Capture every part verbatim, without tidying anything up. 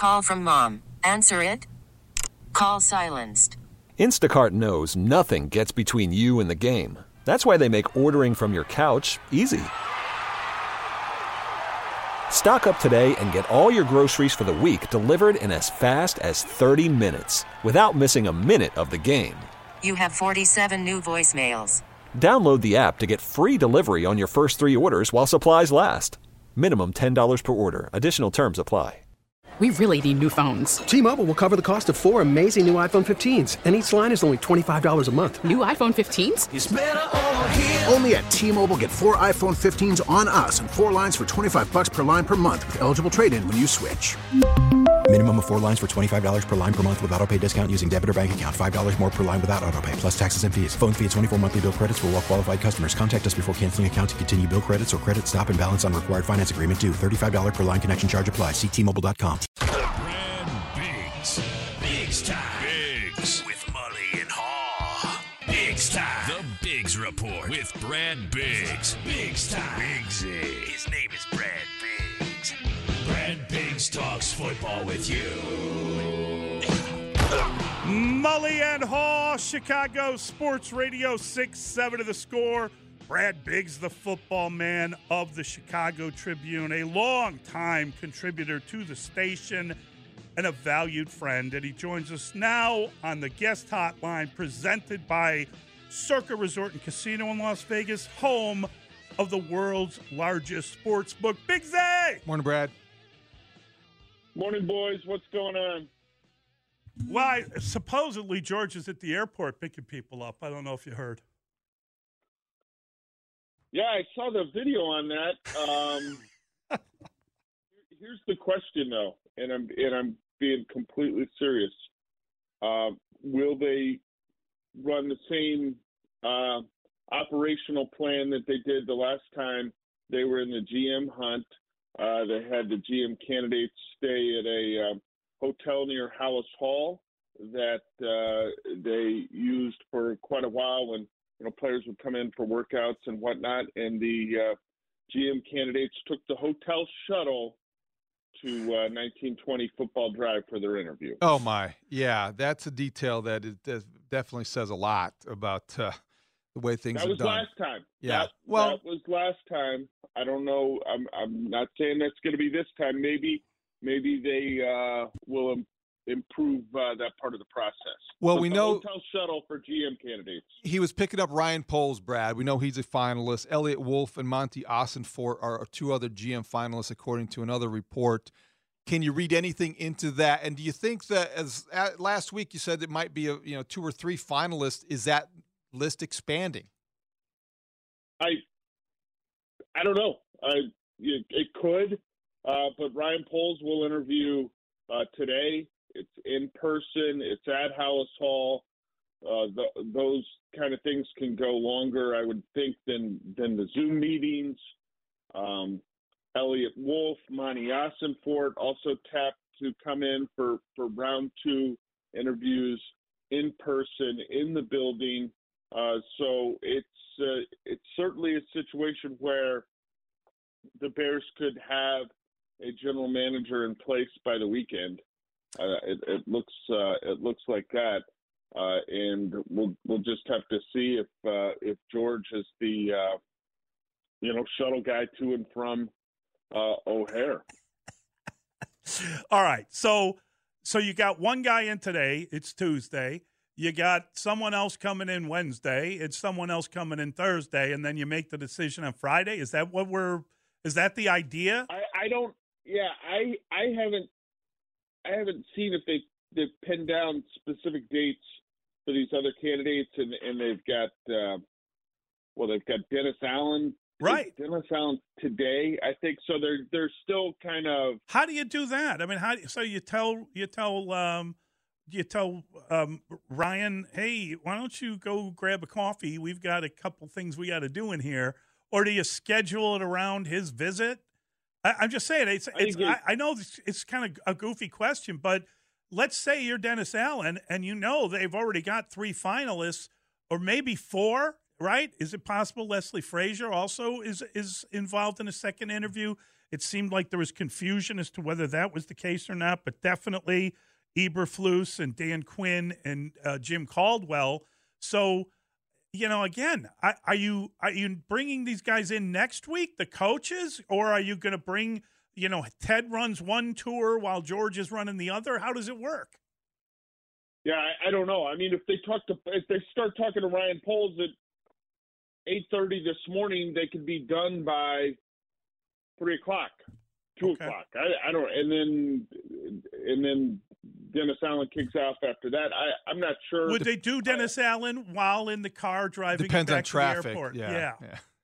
Call from mom. Answer it. Call silenced. Instacart knows nothing gets between you and the game. That's why they make ordering from your couch easy. Stock up today and get all your groceries for the week delivered in as fast as thirty minutes without missing a minute of the game. You have forty-seven new voicemails. Download the app to get free delivery on your first three orders while supplies last. Minimum ten dollars per order. Additional terms apply. We really need new phones. T-Mobile will cover the cost of four amazing new iPhone fifteens, and each line is only twenty-five dollars a month. New iPhone fifteens? It's better over here. Only at T-Mobile, get four iPhone fifteens on us and four lines for twenty-five bucks per line per month with eligible trade-in when you switch. Minimum of four lines for twenty-five dollars per line per month with autopay discount using debit or bank account. five dollars more per line without autopay, plus taxes and fees. Phone fee at twenty-four monthly bill credits for well-qualified customers. Contact us before canceling account to continue bill credits or credit stop and balance on required finance agreement due. thirty-five dollars per line connection charge applies. See T Mobile dot com. Brad Biggs. Biggs time. Biggs. With Mully and Haw. Biggs time. The Biggs Report with Brad Biggs. Biggs time. Biggsy. His name is Brad Biggs. Brad Biggs talks football with you. Mully and Haw, Chicago Sports Radio, six seven to the score. Brad Biggs, the football man of the Chicago Tribune, a long-time contributor to the station and a valued friend. And he joins us now on the guest hotline presented by Circa Resort and Casino in Las Vegas, home of the world's largest sports book. Biggs! Morning, Brad. Morning, boys. What's going on? Well, I, supposedly George is at the airport picking people up. I don't know if you heard. Yeah, I saw the video on that. Um, here's the question, though, and I'm and I'm being completely serious. Uh, will they run the same uh, operational plan that they did the last time they were in the G M hunt? Uh, they had the G M candidates stay at a uh, hotel near Hallis Hall that uh, they used for quite a while when you know players would come in for workouts and whatnot. And the uh, G M candidates took the hotel shuttle to uh, nineteen twenty Football Drive for their interview. Oh, my. Yeah, that's a detail that it definitely says a lot about uh, the way things that are was done. last time. Yeah. That, well, that was last time. I don't know. I'm I'm not saying that's going to be this time. Maybe maybe they uh, will im- improve uh, that part of the process. Well, but we the know hotel shuttle for G M candidates. He was picking up Ryan Poles, Brad. We know he's a finalist. Elliott Wolf and Monty Ossenfort are two other G M finalists, according to another report. Can you read anything into that? And do you think that, as uh, last week you said it might be a, you know two or three finalists, is that list expanding? I I don't know. I it, it could, uh, but Ryan Poles will interview uh, today. It's in person. It's at Hallis Hall. Uh, the, those kind of things can go longer, I would think, than than the Zoom meetings. Um, Elliott Wolf, Monty Ossenfort also tapped to come in for, for round two interviews in person in the building. Uh, so it's uh, it's certainly a situation where the Bears could have a general manager in place by the weekend. Uh, it, it looks uh, it looks like that, uh, and we'll we'll just have to see if uh, if George is the uh, you know shuttle guy to and from uh, O'Hare. All right, so so you got one guy in today. It's Tuesday. You got someone else coming in Wednesday. It's someone else coming in Thursday, and then you make the decision on Friday. Is that what we're? Is that the idea? I, I don't. Yeah, I I haven't. I haven't seen if they they've pinned down specific dates for these other candidates, and and they've got uh, well, they've got Dennis Allen, right? Dennis Allen today, I think. So they're they're still kind of. How do you do that? I mean, how? So you tell you tell um, you tell um, Ryan, hey, why don't you go grab a coffee? We've got a couple things we got to do in here, or do you schedule it around his visit? I, I'm just saying, it's, it's, I, I know it's, it's kind of a goofy question, but let's say you're Dennis Allen and you know they've already got three finalists or maybe four, right? Is it possible Leslie Frazier also is is involved in a second interview? It seemed like there was confusion as to whether that was the case or not, but definitely Eberflus and Dan Quinn and uh, Jim Caldwell. So, you know, again, I, are you are you bringing these guys in next week, the coaches, or are you going to bring, you know, Ted runs one tour while George is running the other? How does it work? Yeah, I, I don't know. I mean, if they talk to if they start talking to Ryan Poles at eight thirty this morning, they could be done by three o'clock, two Okay. o'clock. I, I don't, and then and then Dennis Allen kicks off after that. I, I'm not sure. Would they do Dennis I, Allen while in the car driving depends back on to traffic. the airport? Yeah,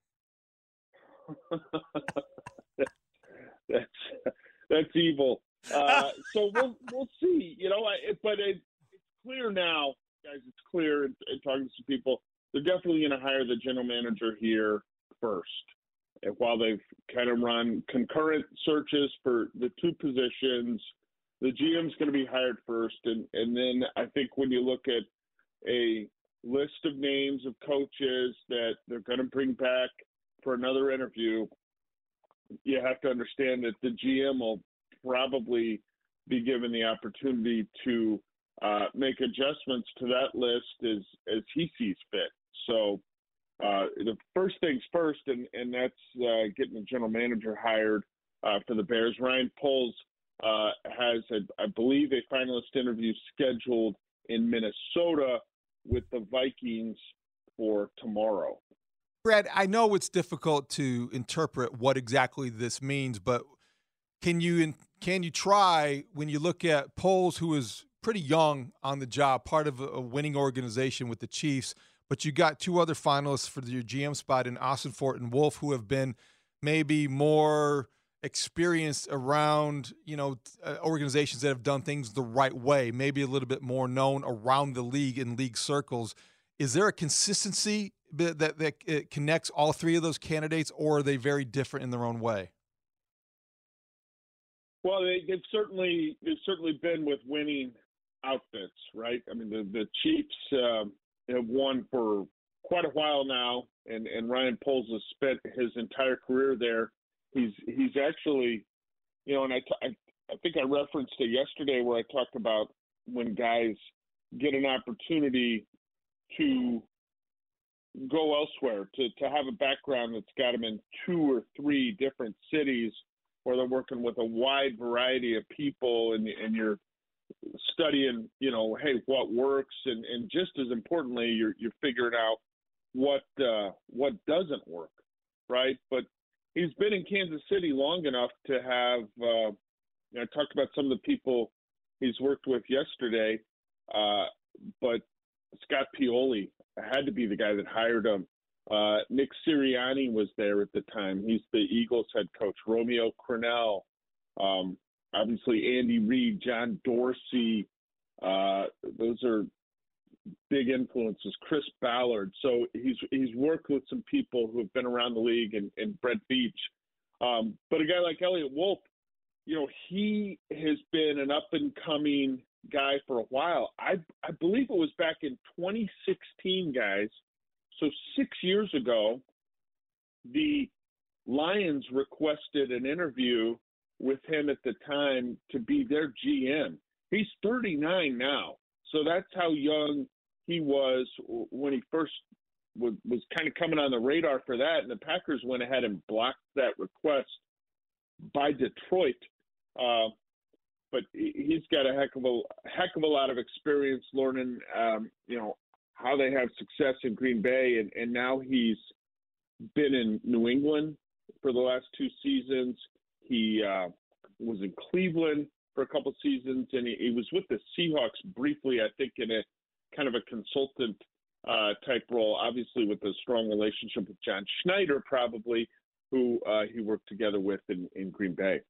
yeah. yeah. that's that's evil. Uh, so we'll we'll see. You know, I, but it, it's clear now, guys. It's clear. And talking to some people, they're definitely going to hire the general manager here first. And while they've kind of run concurrent searches for the two positions, the G M's going to be hired first. And, and then I think when you look at a list of names of coaches that they're going to bring back for another interview, you have to understand that the G M will probably be given the opportunity to uh, make adjustments to that list as, as he sees fit. So, Uh, the first things first, and, and that's uh, getting the general manager hired uh, for the Bears. Ryan Poles uh, has, a, I believe, a finalist interview scheduled in Minnesota with the Vikings for tomorrow. Brad, I know it's difficult to interpret what exactly this means, but can you can you try, when you look at Poles, who is pretty young on the job, part of a winning organization with the Chiefs, but you got two other finalists for your G M spot in Ossenfort and Wolf, who have been maybe more experienced around, you know, organizations that have done things the right way, maybe a little bit more known around the league in league circles. Is there a consistency that, that, that connects all three of those candidates, or are they very different in their own way? Well, they, they've certainly they've certainly been with winning outfits, right? I mean, the, the Chiefs um, – have won for quite a while now, and, and Ryan Poles has spent his entire career there. He's he's actually, you know, and I, t- I, I think I referenced it yesterday where I talked about when guys get an opportunity to go elsewhere, to, to have a background that's got them in two or three different cities where they're working with a wide variety of people, and, and you're studying, you know, hey, what works, and, and just as importantly, you're you're figuring out what uh, what doesn't work, right? But he's been in Kansas City long enough to have. Uh, you know, I talked about some of the people he's worked with yesterday, uh, but Scott Pioli had to be the guy that hired him. Uh, Nick Sirianni was there at the time. He's the Eagles head coach. Romeo Crennel. Um, Obviously, Andy Reid, John Dorsey, uh, those are big influences. Chris Ballard. So he's he's worked with some people who have been around the league, and, and Brett Beach. Um, but a guy like Elliot Wolf, you know, he has been an up-and-coming guy for a while. I, I believe it was back in twenty sixteen, guys. So six years ago, the Lions requested an interview with him at the time to be their G M. He's thirty-nine now. So that's how young he was when he first was, was kind of coming on the radar for that. And the Packers went ahead and blocked that request by Detroit. Uh, but he's got a heck of a heck of a lot of experience learning, um, you know, how they have success in Green Bay. And, and now he's been in New England for the last two seasons. He uh, was in Cleveland for a couple seasons, and he, he was with the Seahawks briefly, I think, in a kind of a consultant uh, type role, obviously with a strong relationship with John Schneider, probably, who uh, he worked together with in, in Green Bay.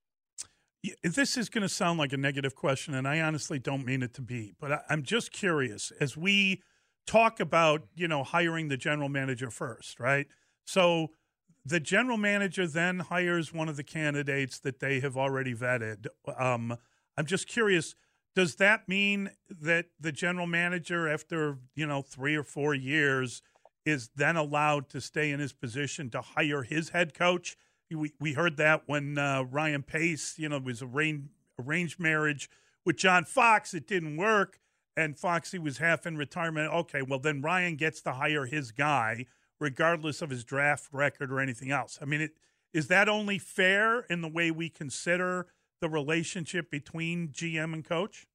This is going to sound like a negative question, and I honestly don't mean it to be, but I, I'm just curious. As we talk about, you know, hiring the general manager first, right? So the general manager then hires one of the candidates that they have already vetted. Um, I'm just curious, does that mean that the general manager, after, you know, three or four years, is then allowed to stay in his position to hire his head coach We we heard that when uh, Ryan Pace, you know, was arranged arranged marriage with John Fox. It didn't work, and Foxy was half in retirement. Okay, well then Ryan gets to hire his guy, regardless of his draft record or anything else. I mean, it, is that only fair in the way we consider the relationship between G M and coach?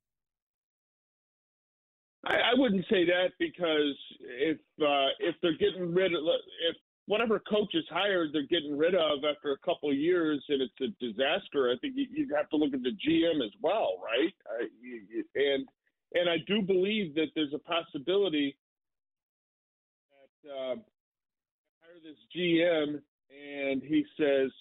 I, I wouldn't say that, because if uh, if they're getting rid of if whatever coach is hired, they're getting rid of after a couple of years, and it's a disaster, I think you, you have to look at the G M as well, right? I, you, and and I do believe that there's a possibility that uh, hire this G M and he says,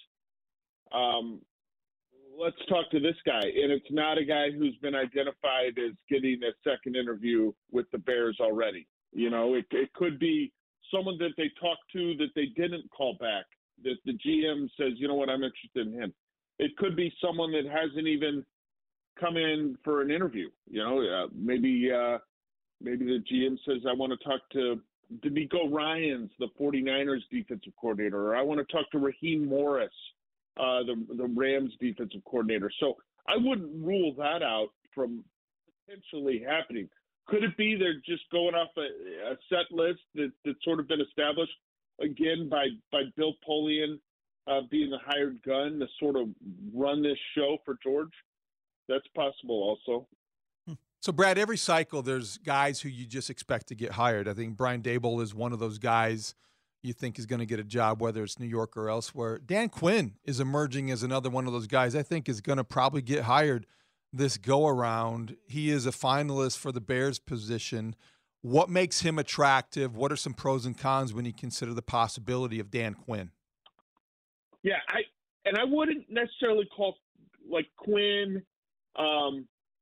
um, let's talk to this guy. And it's not a guy who's been identified as getting a second interview with the Bears already. You know, it, it could be someone that they talked to that they didn't call back, that the G M says, you know what, I'm interested in him. It could be someone that hasn't even come in for an interview. You know, uh, maybe uh, maybe the G M says, I want to talk to D'Amico Ryans, the 49ers defensive coordinator, or I want to talk to Raheem Morris, uh, the, the Rams defensive coordinator. So I wouldn't rule that out from potentially happening. Could it be they're just going off a, a set list that, that's sort of been established, again, by, by Bill Polian uh, being the hired gun to sort of run this show for George? That's possible also. So, Brad, every cycle there's guys who you just expect to get hired. I think Brian Daboll is one of those guys you think is going to get a job, whether it's New York or elsewhere. Dan Quinn is emerging as another one of those guys I think is going to probably get hired this go-around. He is a finalist for the Bears position. What makes him attractive? What are some pros and cons when you consider the possibility of Dan Quinn? Yeah, I and I wouldn't necessarily call like Quinn. Um,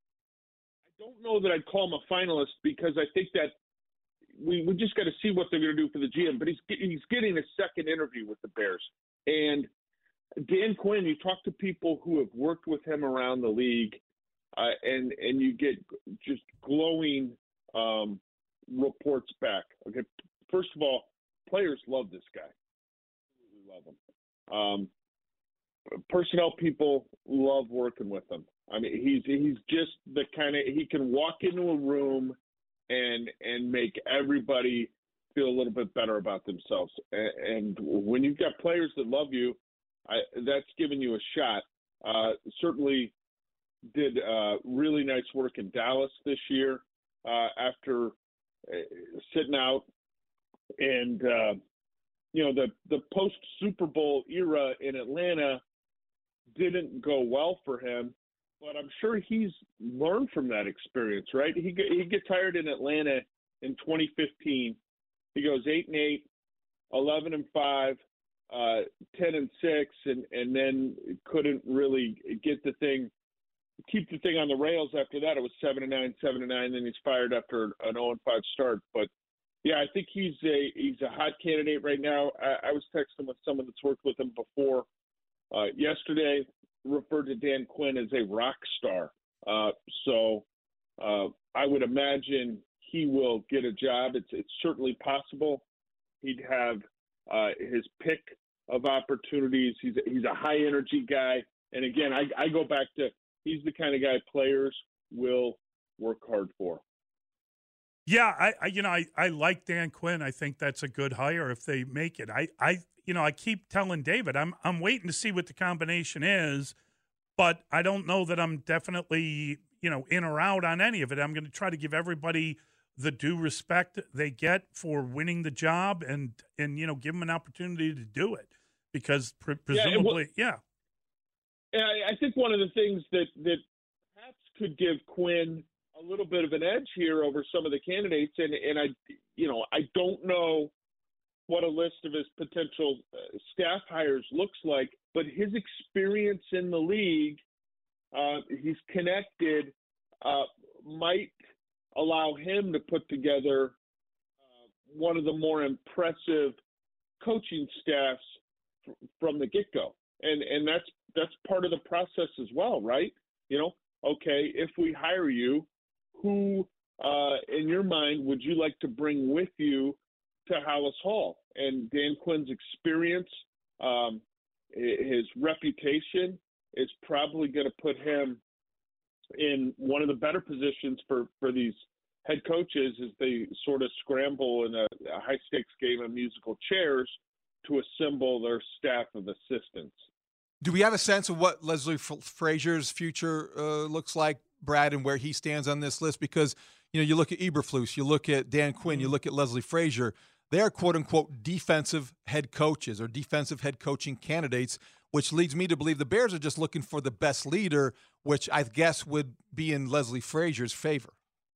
I don't know that I'd call him a finalist, because I think that we we just got to see what they're going to do for the G M. But he's he's getting a second interview with the Bears, and Dan Quinn. You talk to people who have worked with him around the league. Uh, and and you get just glowing um, reports back. Okay, first of all, players love this guy. Absolutely love him. Um, personnel people love working with him. I mean, he's he's just the kind of he can walk into a room and and make everybody feel a little bit better about themselves. And, and when you've got players that love you, I, that's giving you a shot. Uh, certainly. Did uh, really nice work in Dallas this year uh, after uh, sitting out, and uh, you know the the post Super Bowl era in Atlanta didn't go well for him, but I'm sure he's learned from that experience, right? He he gets hired in Atlanta in twenty fifteen. He goes eight and eight, eleven and five, uh, ten and six, and and then couldn't really get the thing. Keep the thing on the rails after that. It was seven and nine, seven and nine. Then he's fired after an oh and five start. But yeah, I think he's a he's a hot candidate right now. I, I was texting with someone that's worked with him before uh, yesterday. Referred to Dan Quinn as a rock star. Uh, so uh, I would imagine he will get a job. It's it's certainly possible. He'd have uh, his pick of opportunities. He's a, he's a high energy guy. And again, I, I go back to. He's the kind of guy players will work hard for. Yeah, I, I you know I, I like Dan Quinn. I think that's a good hire if they make it. I, I you know I keep telling David I'm I'm waiting to see what the combination is, but I don't know that I'm definitely you know in or out on any of it. I'm going to try to give everybody the due respect they get for winning the job, and and you know give them an opportunity to do it, because pre- presumably yeah. Well, yeah. I think one of the things that, that perhaps could give Quinn a little bit of an edge here over some of the candidates, and, and I, you know, I don't know what a list of his potential uh, staff hires looks like, but his experience in the league, uh, he's connected, uh, might allow him to put together uh, one of the more impressive coaching staffs f- from the get-go. And and that's that's part of the process as well, right? You know, okay, if we hire you, who uh, in your mind would you like to bring with you to Halas Hall? And Dan Quinn's experience, um, his reputation is probably going to put him in one of the better positions for, for these head coaches as they sort of scramble in a, a high-stakes game of musical chairs to assemble their staff of assistants. Do we have a sense of what Leslie F- Frazier's future uh, looks like, Brad, and where he stands on this list? Because, you know, you look at Eberflus, you look at Dan Quinn, you look at Leslie Frazier. They are, quote-unquote, defensive head coaches or defensive head coaching candidates, which leads me to believe the Bears are just looking for the best leader, which I guess would be in Leslie Frazier's favor.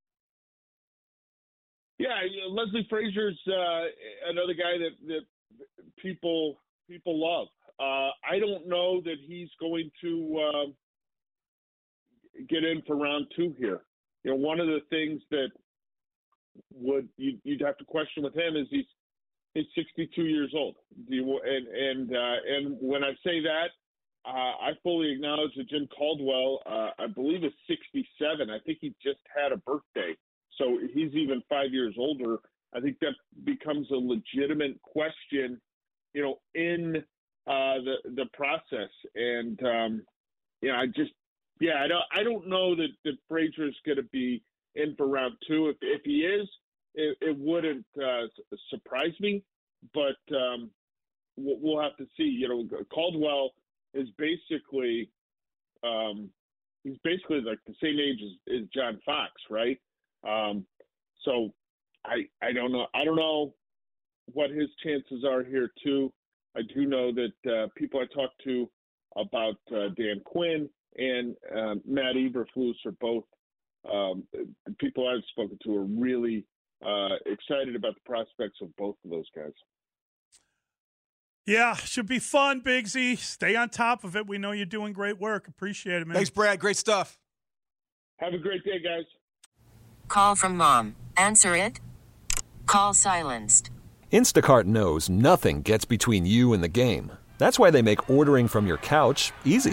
Yeah, you know, Leslie Frazier's uh, another guy that, that people people love. Uh, I don't know that he's going to uh, get in for round two here. You know, one of the things that would you, you'd have to question with him is he's he's sixty-two years old. Do you, and and uh, and when I say that, uh, I fully acknowledge that Jim Caldwell, uh, I believe, is sixty-seven. I think he just had a birthday, so he's even five years older. I think that becomes a legitimate question, you know, in uh, the the process. And um, you know, I just yeah, I don't I don't know that that Frazier's going to be in for round two. If if he is, it, it wouldn't uh, surprise me, but um, we'll, we'll have to see. You know, Caldwell is basically um, he's basically like the same age as, as John Fox, right? Um, so I I don't know I don't know what his chances are here too. I do know that uh, people I talked to about uh, Dan Quinn and uh, Matt Eberflus are both um, people I've spoken to are really uh, excited about the prospects of both of those guys. Yeah, should be fun, Bigsy. Stay on top of it. We know you're doing great work. Appreciate it, man. Thanks, Brad. Great stuff. Have a great day, guys. Call from mom. Answer it. Call silenced. Instacart knows nothing gets between you and the game. That's why they make ordering from your couch easy.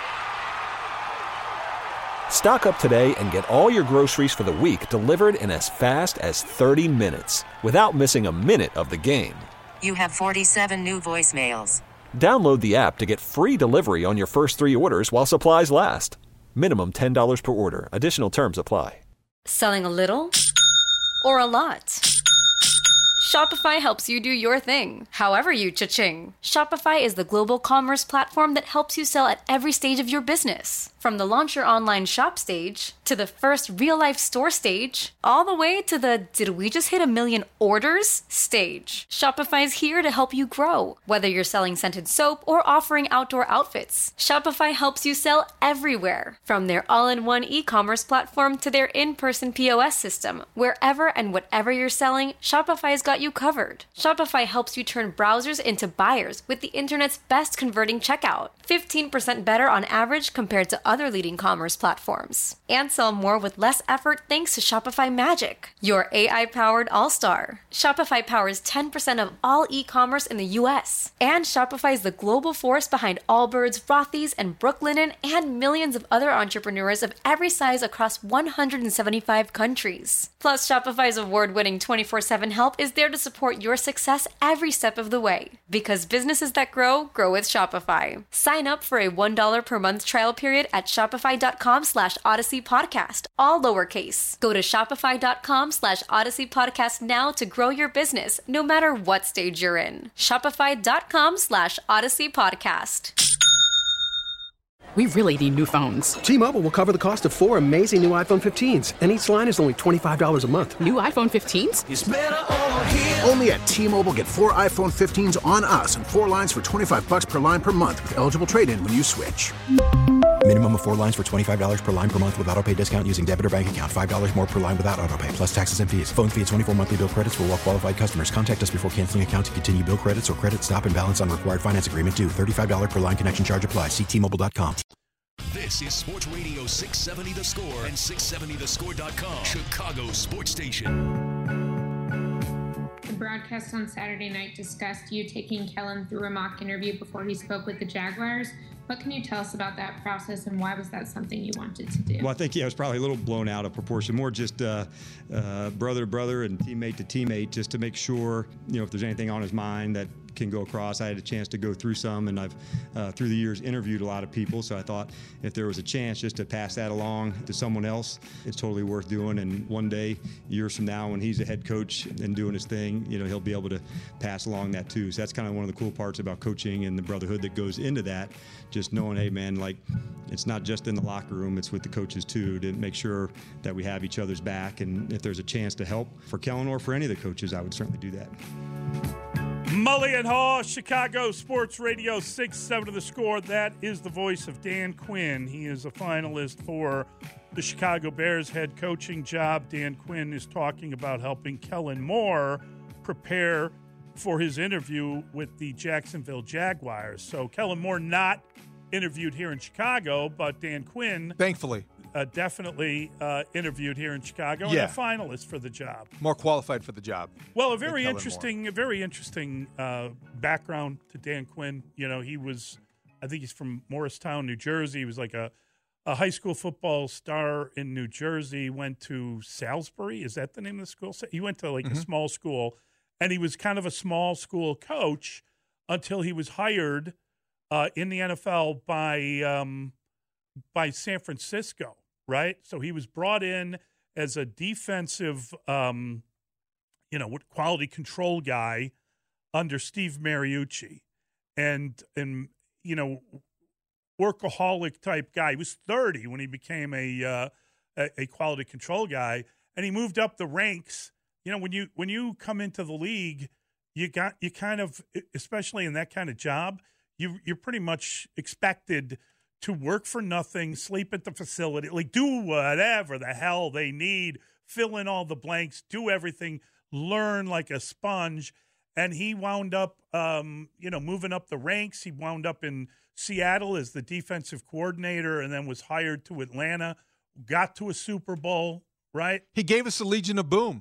Stock up today and get all your groceries for the week delivered in as fast as thirty minutes without missing a minute of the game. You have forty-seven new voicemails. Download the app to get free delivery on your first three orders while supplies last. Minimum ten dollars per order. Additional terms apply. Selling a little or a lot? Shopify helps you do your thing, however you cha-ching. Shopify is the global commerce platform that helps you sell at every stage of your business. From the launch your online shop stage, to the first real-life store stage, all the way to the did we just hit a million orders stage. Shopify's here to help you grow. Whether you're selling scented soap or offering outdoor outfits, Shopify helps you sell everywhere. From their all-in-one e-commerce platform to their in-person P O S system, wherever and whatever you're selling, Shopify's got you covered. Shopify helps you turn browsers into buyers with the internet's best converting checkout. fifteen percent better on average compared to other leading commerce platforms. And sell more with less effort thanks to Shopify Magic, your A I-powered all-star. Shopify powers ten percent of all e-commerce in the U S. And Shopify is the global force behind Allbirds, Rothy's, and Brooklinen, and millions of other entrepreneurs of every size across one hundred seventy-five countries. Plus, Shopify's award-winning twenty-four seven help is there to support your success every step of the way. Because businesses that grow, grow with Shopify. Sign up for a one dollar per month trial period at shopify.com slash Odyssey Podcast, all lowercase. Go to shopify.com slash Odyssey Podcast now to grow your business, no matter what stage you're in. Shopify.com slash Odyssey Podcast. We really need new phones. T-Mobile will cover the cost of four amazing new iPhone fifteens, and each line is only twenty-five dollars a month. New iPhone fifteens? It's better over here. Only at T-Mobile, get four iPhone fifteens on us and four lines for twenty-five dollars per line per month with eligible trade-in when you switch. Minimum of four lines for twenty-five dollars per line per month with autopay discount using debit or bank account. five dollars more per line without autopay, plus taxes and fees. Phone fee at twenty-four monthly bill credits for well qualified customers. Contact us before canceling account to continue bill credits or credit stop and balance on required finance agreement due. thirty-five dollars per line connection charge applies. See T Mobile dot com. This is Sports Radio six seventy The Score and six seventy the score dot com, Chicago's sports station. The broadcast on Saturday night discussed you taking Kellen through a mock interview before he spoke with the Jaguars. What can you tell us about that process, and why was that something you wanted to do? Well, I think, yeah, it was probably a little blown out of proportion, more just uh, uh, brother to brother and teammate to teammate, just to make sure, you know, if there's anything on his mind that can go across. I had a chance to go through some, and I've, uh, through the years, interviewed a lot of people. So I thought if there was a chance just to pass that along to someone else, it's totally worth doing. And one day, years from now, when he's a head coach and doing his thing, you know, he'll be able to pass along that too. So that's kind of one of the cool parts about coaching and the brotherhood that goes into that. Just knowing, hey, man, like, it's not just in the locker room, it's with the coaches too, to make sure that we have each other's back. And if there's a chance to help for Kellen or for any of the coaches, I would certainly do that. Mully and Haw, Chicago Sports Radio, six seven to the Score. That is the voice of Dan Quinn. He is a finalist for the Chicago Bears head coaching job. Dan Quinn is talking about helping Kellen Moore prepare for his interview with the Jacksonville Jaguars. So Kellen Moore not interviewed here in Chicago, but Dan Quinn, thankfully, uh, definitely uh, interviewed here in Chicago yeah. and a finalist for the job. More qualified for the job. Well, a very interesting, a very interesting uh, background to Dan Quinn. You know, he was, I think he's from Morristown, New Jersey. He was like a, a high school football star in New Jersey. Went to Salisbury. Is that the name of the school? He went to like mm-hmm. a small school, and he was kind of a small school coach until he was hired Uh, in the N F L by um, by San Francisco, right? So he was brought in as a defensive, um, you know, quality control guy under Steve Mariucci, and and you know, workaholic type guy. He was thirty when he became a uh, a, a quality control guy, and he moved up the ranks. You know, when you when you come into the league, you got you kind of, especially in that kind of job. You, you're pretty much expected to work for nothing, sleep at the facility, like do whatever the hell they need, fill in all the blanks, do everything, learn like a sponge. And he wound up, um, you know, moving up the ranks. He wound up in Seattle as the defensive coordinator and then was hired to Atlanta, got to a Super Bowl, right? He gave us the Legion of Boom.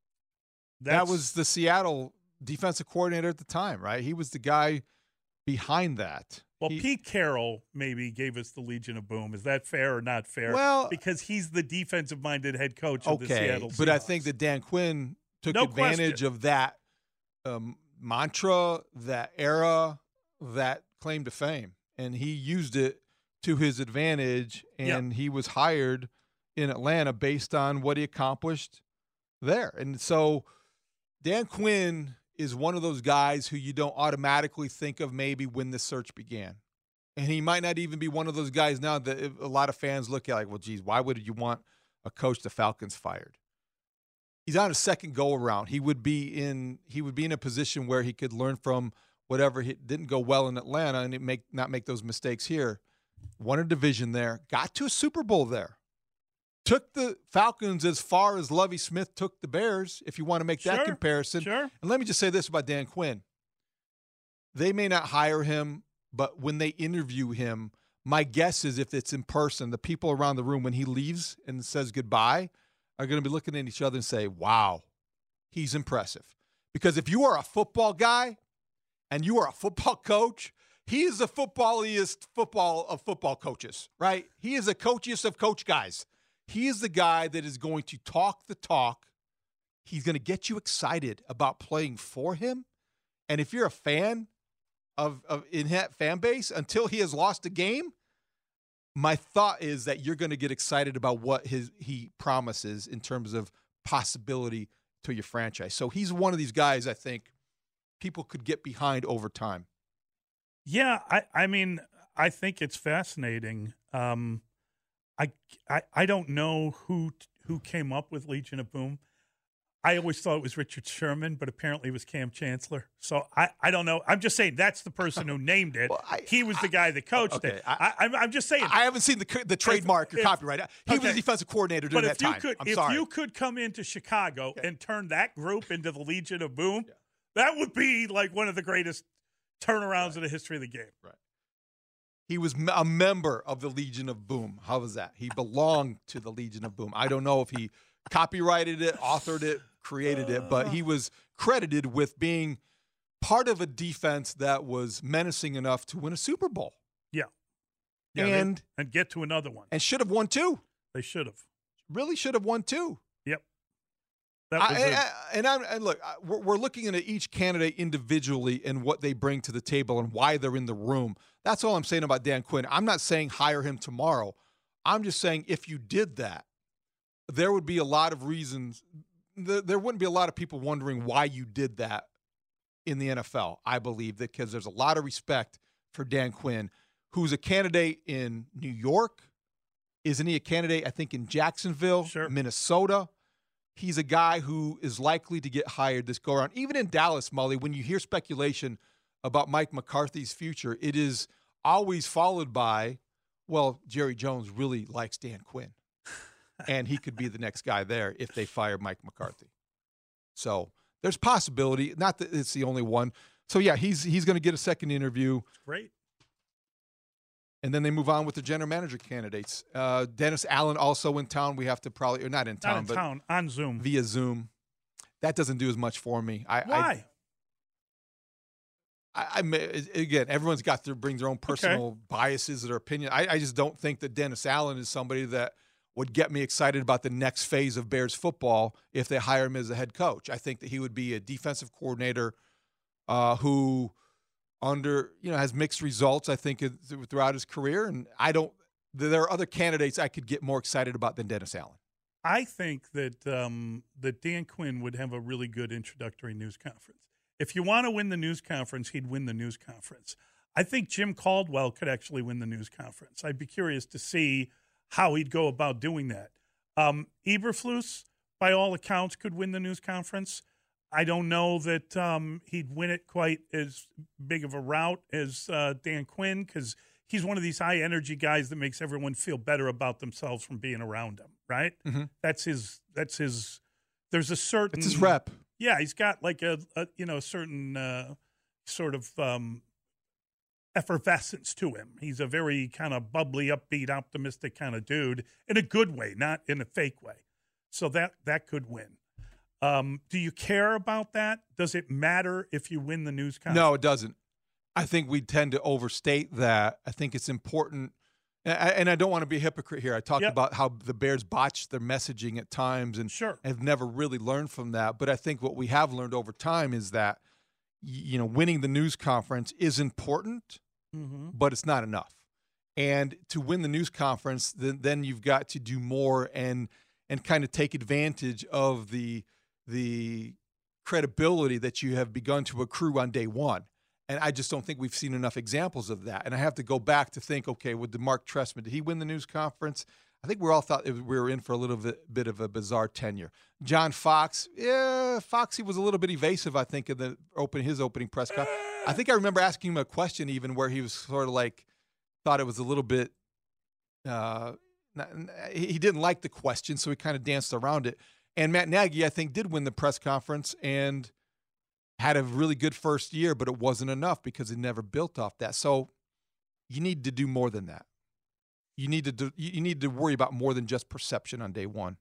That's, that was the Seattle defensive coordinator at the time, right? He was the guy behind that. Well, he, Pete Carroll maybe gave us the Legion of Boom. Is that fair or not fair? Well, because he's the defensive-minded head coach of okay, the Seattle Seahawks. But I think that Dan Quinn took no advantage question. of that um, mantra, that era, that claim to fame, and he used it to his advantage, and yeah. he was hired in Atlanta based on what he accomplished there. And so Dan Quinn is one of those guys who you don't automatically think of maybe when the search began. And he might not even be one of those guys now that a lot of fans look at like, well, geez, why would you want a coach the Falcons fired? He's on a second go-around. He would be in he would be in a position where he could learn from whatever he, didn't go well in Atlanta and it make not make those mistakes here. Won a division there, got to a Super Bowl there. Took the Falcons as far as Lovie Smith took the Bears, if you want to make that sure, comparison. Sure. And let me just say this about Dan Quinn. They may not hire him, but when they interview him, my guess is if it's in person, the people around the room when he leaves and says goodbye are going to be looking at each other and say, wow, he's impressive. Because if you are a football guy and you are a football coach, he is the footballiest football of football coaches, right? He is the coachiest of coach guys. He is the guy that is going to talk the talk. He's going to get you excited about playing for him. And if you're a fan of, of in that fan base, until he has lost a game, my thought is that you're going to get excited about what his he promises in terms of possibility to your franchise. So he's one of these guys I think people could get behind over time. Yeah, I, I mean, I think it's fascinating. Um, I, I I don't know who who came up with Legion of Boom. I always thought it was Richard Sherman, but apparently it was Cam Chancellor. So I, I don't know. I'm just saying that's the person who named it. Well, I, he was the guy that coached okay, it. I, I, I'm just saying. I haven't seen the the trademark if, or copyright. He okay. was the defensive coordinator during but that if you time. Could, I'm if sorry. you could come into Chicago okay. and turn that group into the Legion of Boom, yeah. that would be like one of the greatest turnarounds right. in the history of the game. Right. He was a member of the Legion of Boom. How was that? He belonged to the Legion of Boom. I don't know if he copyrighted it, authored it, created it, but he was credited with being part of a defense that was menacing enough to win a Super Bowl. Yeah. yeah and they, and get to another one. And should have won two. They should have. Really should have won two. Yep. That was I, a- I, and I'm and look, I- we're, we're looking at each candidate individually and what they bring to the table and why they're in the room. That's all I'm saying about Dan Quinn. I'm not saying hire him tomorrow. I'm just saying if you did that, there would be a lot of reasons. There, there wouldn't be a lot of people wondering why you did that in the N F L, I believe, that because there's a lot of respect for Dan Quinn, who's a candidate in New York. Isn't he a candidate, I think, in Jacksonville, Sure. Minnesota? He's a guy who is likely to get hired this go-around. Even in Dallas, Mully, when you hear speculation about Mike McCarthy's future, it is always followed by, well, Jerry Jones really likes Dan Quinn, and he could be the next guy there if they fire Mike McCarthy. So there's possibility, not that it's the only one. So, yeah, he's he's going to get a second interview. Great. And then they move on with the general manager candidates. Uh, Dennis Allen also in town. We have to probably, or not in town, Not in but town, on Zoom. via Zoom. That doesn't do as much for me. I, Why? I, I, I may- again, everyone's got to bring their own personal biases or their opinion. I, I just don't think that Dennis Allen is somebody that would get me excited about the next phase of Bears football if they hire him as a head coach. I think that he would be a defensive coordinator uh, who under, you know, has mixed results, I think, throughout his career. And I don't, there are other candidates I could get more excited about than Dennis Allen. I think that um, that Dan Quinn would have a really good introductory news conference. If you want to win the news conference, he'd win the news conference. I think Jim Caldwell could actually win the news conference. I'd be curious to see how he'd go about doing that. Um, Eberflus, by all accounts, could win the news conference. I don't know that um, he'd win it quite as big of a route as uh, Dan Quinn, because he's one of these high-energy guys that makes everyone feel better about themselves from being around him, right? Mm-hmm. That's his. That's his. There's a certain. It's his rep. Yeah, he's got like a, a you know a certain uh, sort of um, effervescence to him. He's a very kind of bubbly, upbeat, optimistic kind of dude in a good way, not in a fake way. So that that could win. Um, do you care about that? Does it matter if you win the news conference? No, it doesn't. I think we tend to overstate that. I think it's important, and I, and I don't want to be a hypocrite here. I talked Yep. about how the Bears botched their messaging at times and Sure. have never really learned from that. But I think what we have learned over time is that, y- you know, winning the news conference is important, Mhm. but it's not enough. And to win the news conference, then, then you've got to do more and and kind of take advantage of the the credibility that you have begun to accrue on day one. And I just don't think we've seen enough examples of that. And I have to go back to think, okay, with the Mark Trestman, did he win the news conference? I think we all thought we were in for a little bit, bit of a bizarre tenure. John Fox, yeah, Foxy was a little bit evasive, I think, in the open his opening press conference. I think I remember asking him a question even where he was sort of like, thought it was a little bit, uh, not, he he didn't like the question, so he kind of danced around it. And Matt Nagy, I think, did win the press conference and had a really good first year, but it wasn't enough because it never built off that. So you need to do more than that. You need to do, you need to worry about more than just perception on day one.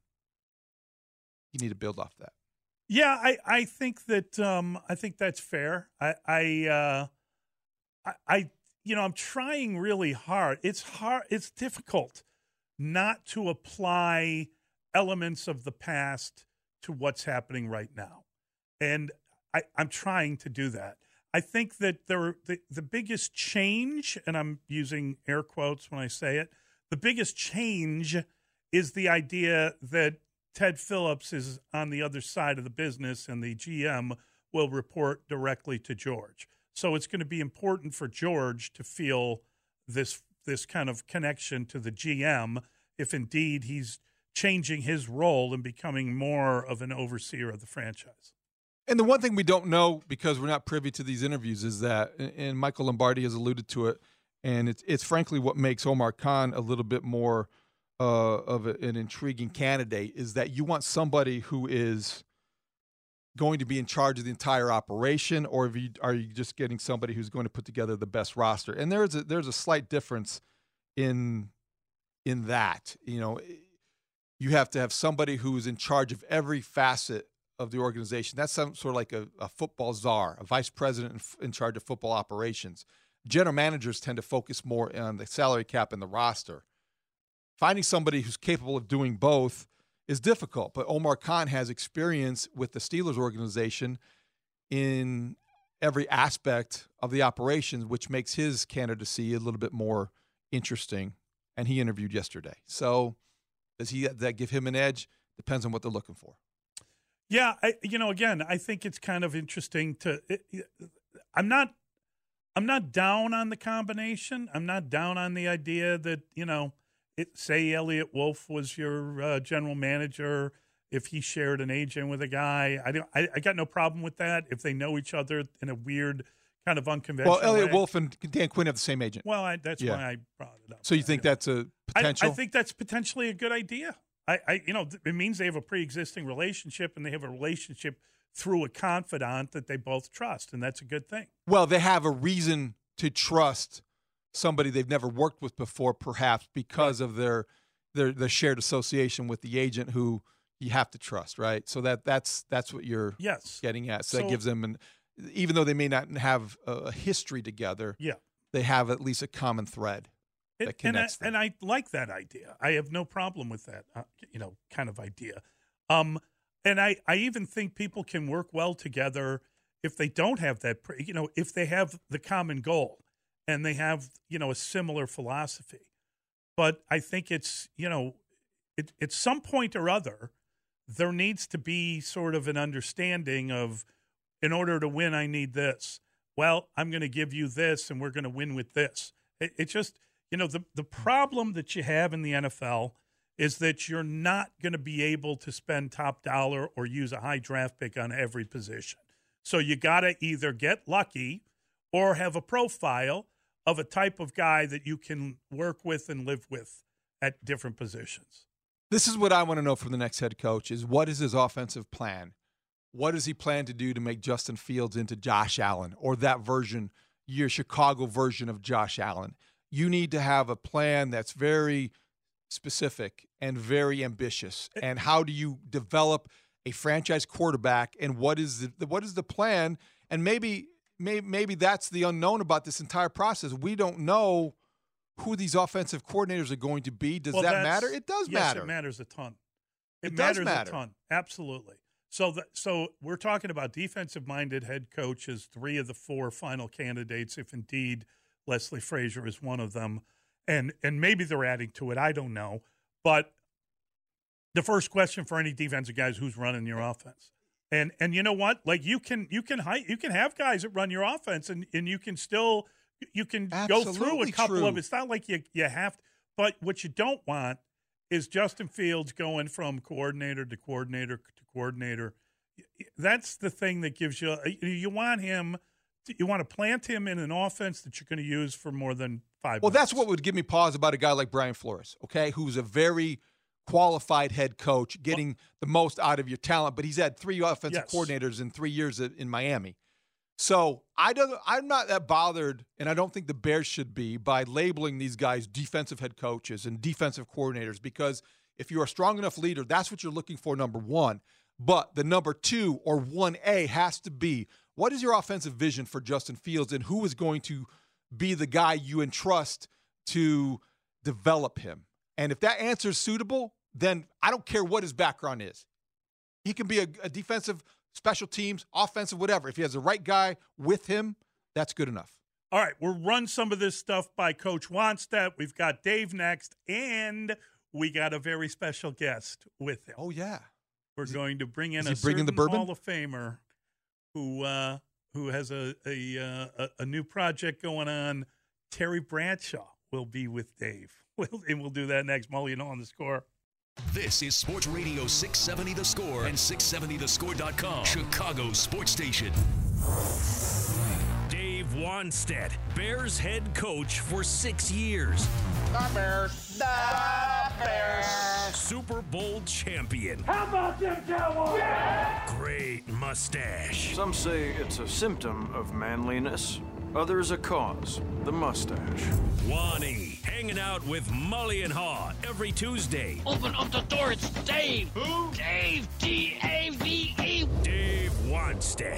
You need to build off that. Yeah, I, I think that um, I think that's fair. I I, uh, I I you know I'm trying really hard. It's hard. It's difficult not to apply elements of the past to what's happening right now, and I, I'm trying to do that. I think that there the, the biggest change, and I'm using air quotes when I say it, the biggest change is the idea that Ted Phillips is on the other side of the business and the G M will report directly to George. So it's going to be important for George to feel this this kind of connection to the G M if indeed he's changing his role and becoming more of an overseer of the franchise. And the one thing we don't know, because we're not privy to these interviews, is that, and Michael Lombardi has alluded to it, and it's it's frankly what makes Omar Khan a little bit more uh, of a, an intriguing candidate, is that you want somebody who is going to be in charge of the entire operation, or if you, are you just getting somebody who's going to put together the best roster? And there's a, there's a slight difference in in that. You know, you have to have somebody who is in charge of every facet of the organization. That's some sort of like a, a football czar, a vice president in, in charge of football operations. General managers tend to focus more on the salary cap and the roster. Finding somebody who's capable of doing both is difficult. But Omar Khan has experience with the Steelers organization in every aspect of the operations, which makes his candidacy a little bit more interesting. And he interviewed yesterday. So does he does that give him an edge? Depends on what they're looking for. Yeah, I, you know, again, I think it's kind of interesting to. It, I'm not, I'm not down on the combination. I'm not down on the idea that you know, it, say Elliot Wolf was your uh, general manager. If he shared an agent with a guy, I don't. I, I got no problem with that. If they know each other in a weird kind of unconventional. Well, Elliot way. Wolf and Dan Quinn have the same agent. Well, I, that's Yeah. why I brought it up. So you think that's a potential? I, I think that's potentially a good idea. I, I, you know, it means they have a pre-existing relationship, and they have a relationship through a confidant that they both trust, and that's a good thing. Well, they have a reason to trust somebody they've never worked with before, perhaps because of their their their shared association with the agent who you have to trust, right? So that that's that's what you're yes. getting at. So, So- that gives them an, even though they may not have a history together, Yeah. they have at least a common thread that And, and, I, connects them. and I like that idea. I have no problem with that, uh, you know, kind of idea. Um, and I, I even think people can work well together if they don't have that, pre- you know, if they have the common goal and they have, you know, a similar philosophy. But I think it's, you know, it, at some point or other, there needs to be sort of an understanding of, in order to win, I need this. Well, I'm going to give you this, and we're going to win with this. It, it just, you know, the, the problem that you have in the N F L is that you're not going to be able to spend top dollar or use a high draft pick on every position. So you got to either get lucky or have a profile of a type of guy that you can work with and live with at different positions. This is what I want to know from the next head coach is what is his offensive plan? What does he plan to do to make Justin Fields into Josh Allen or that version, your Chicago version of Josh Allen? You need to have a plan that's very specific and very ambitious. And how do you develop a franchise quarterback? And what is the what is the plan? And maybe maybe maybe that's the unknown about this entire process. We don't know who these offensive coordinators are going to be. Does Well, that that's- matter? It does yes, matter. It matters a ton. It, It does matters matter. a ton. Absolutely. So, the, so we're talking about defensive-minded head coaches, three of the four final candidates, if indeed Leslie Frazier is one of them. And and maybe they're adding to it. I don't know. But the first question for any defensive guy is who's running your offense. And and you know what? Like you can you can hi- you can have guys that run your offense, and, and you can still you can go through a Absolutely couple true. of. It's not like you you have to. But what you don't want is Justin Fields going from coordinator to coordinator to coordinator. That's the thing that gives you. You want him. You want to plant him in an offense that you're going to use for more than five. Well, minutes. that's what would give me pause about a guy like Brian Flores, okay, who's a very qualified head coach, getting the most out of your talent, but he's had three offensive Yes. coordinators in three years in in Miami. So I don't, I'm not that bothered, and I don't think the Bears should be, by labeling these guys defensive head coaches and defensive coordinators, because if you're a strong enough leader, that's what you're looking for, number one. But the number two or one A has to be, what is your offensive vision for Justin Fields, and who is going to be the guy you entrust to develop him? And if that answer is suitable, then I don't care what his background is. He can be a, a defensive, special teams, offensive, whatever. If he has the right guy with him, that's good enough. All right, we'll run some of this stuff by Coach Wanstead. We've got Dave next, and we got a very special guest with him. Oh, yeah. We're Is he- going to bring in is a he bringing the certain bourbon? Hall of Famer who uh, who has a a, uh, a a new project going on. Terry Bradshaw will be with Dave, we'll, and we'll do that next. Molly, you know, on the score. This is Sports Radio six seventy The Score and six seventy the score dot com, Chicago's sports station. Dave Wanstead, Bears head coach for six years. The Bears. The Bears. Super Bowl champion. How about them Cowboys? Yeah! Great mustache. Some say it's a symptom of manliness. Others a cause, the mustache. Wani, hanging out with Mully and Haw every Tuesday. Open up the door, it's Dave. Who? Dave, D A V E. Dave Wanstead.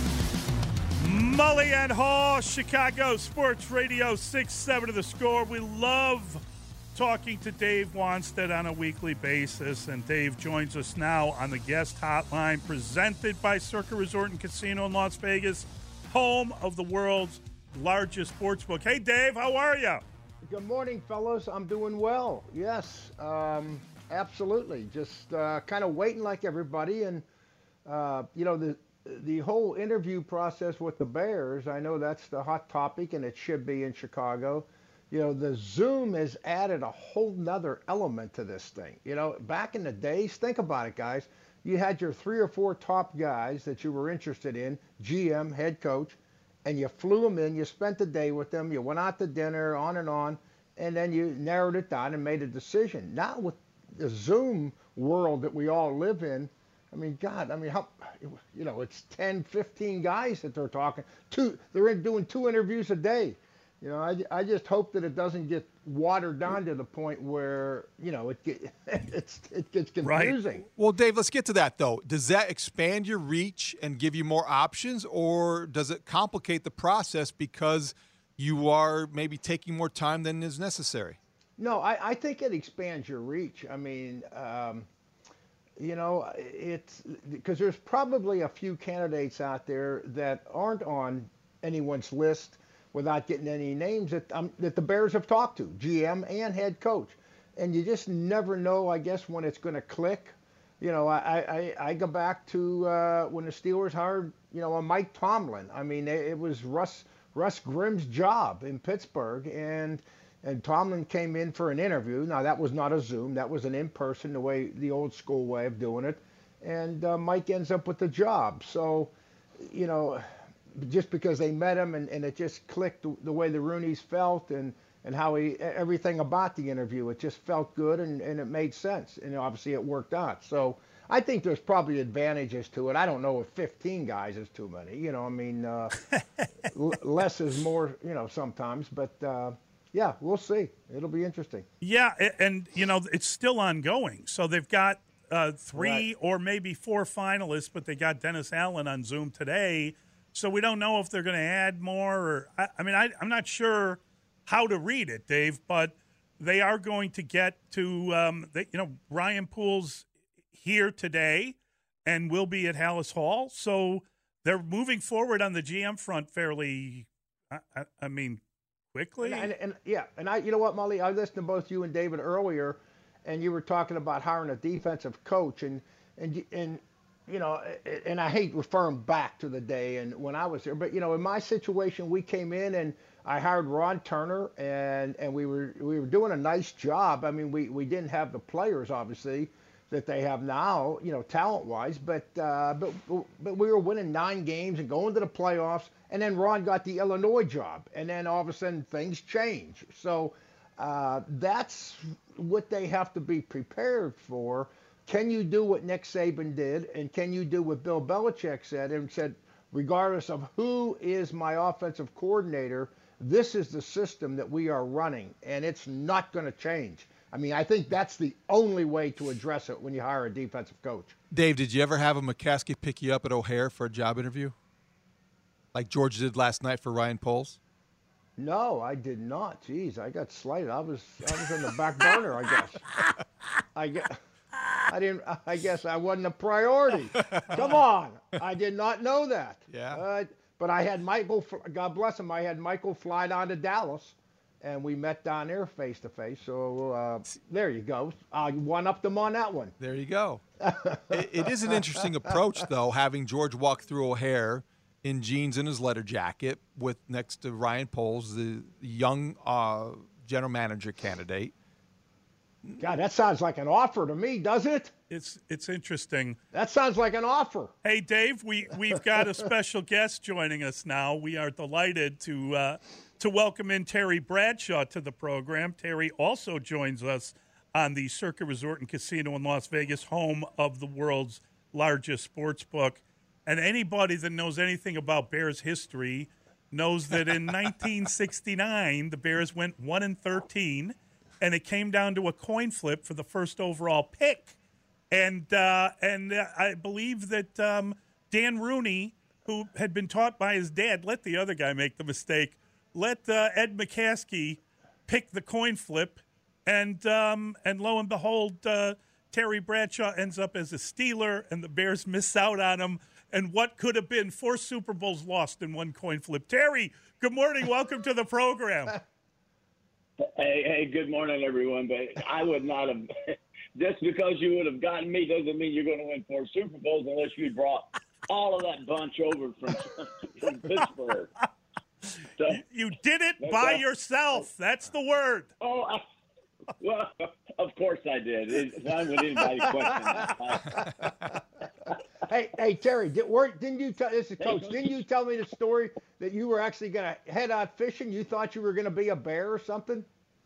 Mully and Haw, Chicago Sports Radio six seven of the Score. We love talking to Dave Wanstead on a weekly basis, and Dave joins us now on the guest hotline presented by Circa Resort and Casino in Las Vegas, home of the world's largest sportsbook. Hey, Dave, how are you? Good morning, fellas. I'm doing well. Yes, um, absolutely. Just uh, kind of waiting like everybody, and uh, you know the the whole interview process with the Bears. I know that's the hot topic, and it should be in Chicago. You know, the Zoom has added a whole nother element to this thing. You know, back in the days, think about it, guys. You had your three or four top guys that you were interested in, G M, head coach, and you flew them in. You spent the day with them. You went out to dinner, on and on, and then you narrowed it down and made a decision. Now with the Zoom world that we all live in, I mean, God, I mean, how, you know, it's ten, fifteen guys that they're talking to. They're in doing two interviews a day. You know, I, I just hope that it doesn't get watered down to the point where, you know, it get, it's, it gets confusing. Right. Well, Dave, let's get to that, though. Does that expand your reach and give you more options, or does it complicate the process because you are maybe taking more time than is necessary? No, I, I think it expands your reach. I mean, um, you know, it's because there's probably a few candidates out there that aren't on anyone's list without getting any names that um, that the Bears have talked to, G M and head coach. And you just never know, I guess, when it's going to click. You know, I, I, I go back to uh, when the Steelers hired, you know, a Mike Tomlin. I mean, it, it was Russ Russ Grimm's job in Pittsburgh, and and Tomlin came in for an interview. Now, that was not a Zoom. That was an in-person, the way the old school way of doing it. And uh, Mike ends up with the job. So, you know, just because they met him and, and it just clicked the, the way the Rooneys felt and, and how he, everything about the interview, it just felt good and, and it made sense. And obviously it worked out. So I think there's probably advantages to it. I don't know if fifteen guys is too many. You know, I mean, uh, l- less is more, you know, sometimes. But, uh, yeah, we'll see. It'll be interesting. Yeah, and, you know, it's still ongoing. So they've got uh, three Right. or maybe four finalists, but they got Dennis Allen on Zoom today. So we don't know if they're going to add more. Or I, I mean, I, I'm not sure how to read it, Dave, but they are going to get to, um, they, you know, Ryan Poole's here today and will be at Hallis Hall. So they're moving forward on the G M front fairly, I, I, I mean, quickly. And, and, and yeah, and I, you know what, Molly, I listened to both you and David earlier, and you were talking about hiring a defensive coach, and and and you know, and I hate referring back to the day and when I was there, but you know, in my situation, we came in and I hired Ron Turner, and and we were we were doing a nice job. I mean, we we didn't have the players obviously that they have now, you know, talent-wise, but uh, but but we were winning nine games and going to the playoffs. And then Ron got the Illinois job, and then all of a sudden things change. So uh, that's what they have to be prepared for. Can you do what Nick Saban did, and can you do what Bill Belichick said and said, regardless of who is my offensive coordinator, this is the system that we are running, and it's not going to change. I mean, I think that's the only way to address it when you hire a defensive coach. Dave, did you ever have a McCaskey pick you up at O'Hare for a job interview? Like George did last night for Ryan Poles? No, I did not. Jeez, I got slighted. I was I was in the back burner, I guess. I guess, I didn't. I guess I wasn't a priority. Come on, I did not know that. Yeah. Uh, but I had Michael. God bless him. I had Michael fly down to Dallas, and we met down there face to face. So uh, there you go. I one upped him on that one. There you go. it, it is an interesting approach, though, having George walk through O'Hare in jeans and his leather jacket with next to Ryan Poles, the young uh, general manager candidate. God, that sounds like an offer to me, doesn't it? It's it's interesting. That sounds like an offer. Hey, Dave, we, we've got a special guest joining us now. We are delighted to uh, to welcome in Terry Bradshaw to the program. Terry also joins us on the Circa Resort and Casino in Las Vegas, home of the world's largest sports book. And anybody that knows anything about Bears history knows that in nineteen sixty-nine, the Bears went one and thirteen, and it came down to a coin flip for the first overall pick. And uh, and uh, I believe that um, Dan Rooney, who had been taught by his dad, let the other guy make the mistake, let uh, Ed McCaskey pick the coin flip, And um, and lo and behold, uh, Terry Bradshaw ends up as a Steeler, and the Bears miss out on him. And what could have been four Super Bowls lost in one coin flip. Terry, good morning. Welcome to the program. Hey, hey, good morning, everyone. But I would not have – just because you would have gotten me doesn't mean you're going to win four Super Bowls unless you brought all of that bunch over from, from Pittsburgh. So, you did it by uh, yourself. That's the word. Oh, I, well, of course I did. It's not with anybody's question. Hey, hey, Terry, did, weren't, didn't you tell, this is Coach, didn't you tell me the story that you were actually going to head out fishing? You thought you were going to be a bear or something?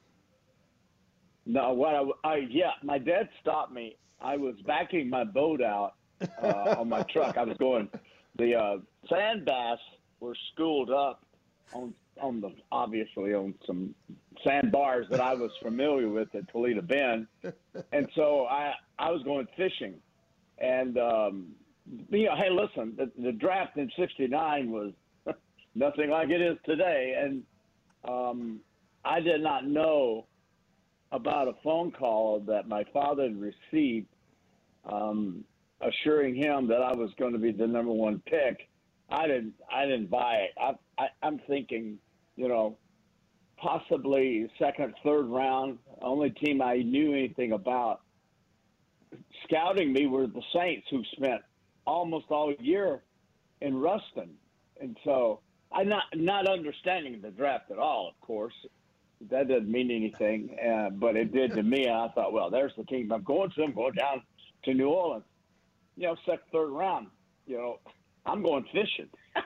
No, what I, I, yeah, my dad stopped me. I was backing my boat out uh, on my truck. I was going, the uh, sand bass were schooled up on, on the, obviously on some sandbars that I was familiar with at Toledo Bend. And so I, I was going fishing. And, um, you know, hey, listen, the, the draft in sixty-nine was nothing like it is today. And um, I did not know about a phone call that my father had received um, assuring him that I was going to be the number one pick. I didn't I didn't buy it. I, I, I'm thinking, you know, possibly second, third round. Only team I knew anything about scouting me were the Saints, who spent almost all year in Ruston. And so I'm not, not understanding the draft at all, of course. That doesn't mean anything, uh, but it did to me. And I thought, well, there's the team I'm going to. I'm going down to New Orleans. You know, second, third round, you know, I'm going fishing.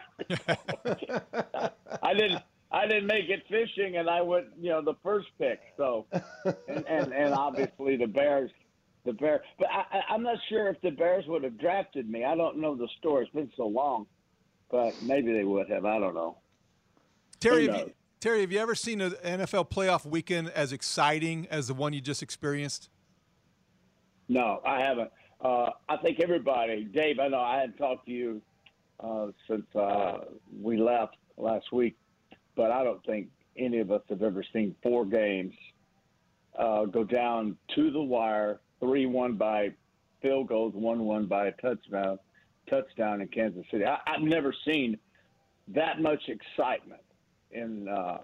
I didn't I didn't make it fishing, and I went, you know, the first pick. So, and, and, and obviously the Bears – The Bears, but I, I'm not sure if the Bears would have drafted me. I don't know the story. It's been so long, but maybe they would have. I don't know. Terry, have you, Terry, have you ever seen an N F L playoff weekend as exciting as the one you just experienced? No, I haven't. Uh, I think everybody, Dave, I know I hadn't talked to you uh, since uh, we left last week, but I don't think any of us have ever seen four games uh, go down to the wire. Three won by field goals, one won by a touchdown, touchdown in Kansas City. I, I've never seen that much excitement in uh,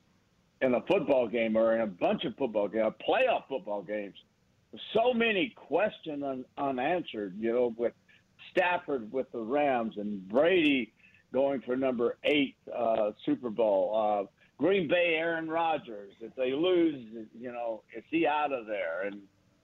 in a football game or in a bunch of football games, playoff football games. So many questions un, unanswered, you know, with Stafford with the Rams and Brady going for number eight uh, Super Bowl. Uh, Green Bay, Aaron Rodgers. If they lose, you know, is he out of there? And